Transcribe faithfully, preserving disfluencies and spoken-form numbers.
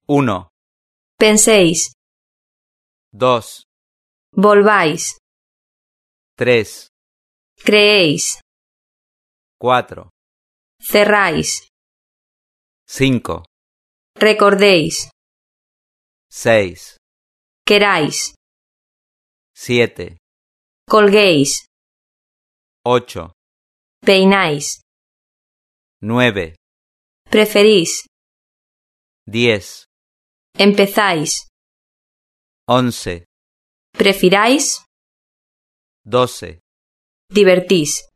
Uno. Penséis. Dos. Volváis. Tres. Creéis. Cuatro. Cerráis. Cinco. Recordéis. Seis. Queráis. Siete. Colguéis. Ocho. Peináis. Nueve. Preferís. Diez. Empezáis. Once. Prefiráis. Doce. Divertís.